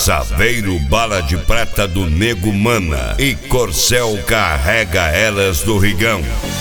Saveiro Bala de Prata do Nego Mana e Corcel Carrega Elas do Rigão.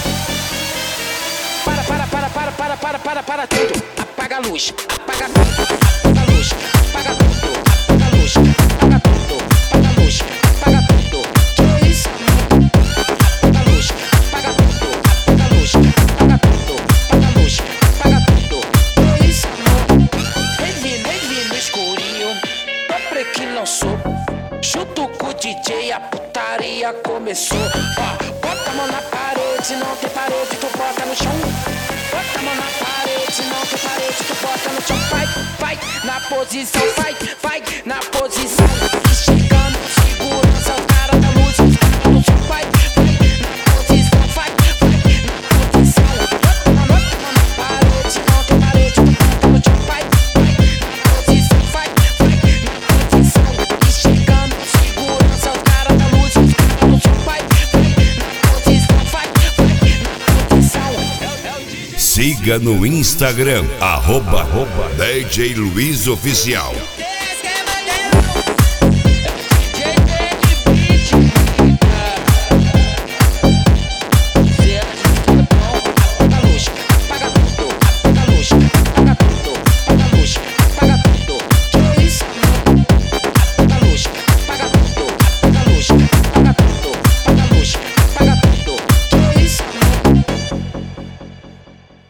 Para tudo, apaga a luz, apaga tudo, apaga a luz, apaga tudo, apaga a luz, apaga tudo, apaga a luz, apaga tudo. Que isso? Apaga a luz, apaga tudo, apaga a luz, apaga tudo, apaga a luz, apaga tudo. Que isso, amor? Ele no escurinho, dobre que lançou. Junto com o DJ a putaria começou. Ó, bota a mão na parede, não tem parede, tu bota no chão. Bota a mão na parede, não tem parede, tu bota no chão. Vai, na posição, vai, na posição. Chegando, segurança, o cara da luz, os caras no chão. Vai, na posição, vai, na posição. Bota a mão na parede, não tem parede, tu bota no chão. Vai, na posição, vai, na posição. Chegando, segurança, o cara da luz, os caras no chão. Vai, na posição, vai, na posição. Siga no Instagram, @DJ Luiz Oficial.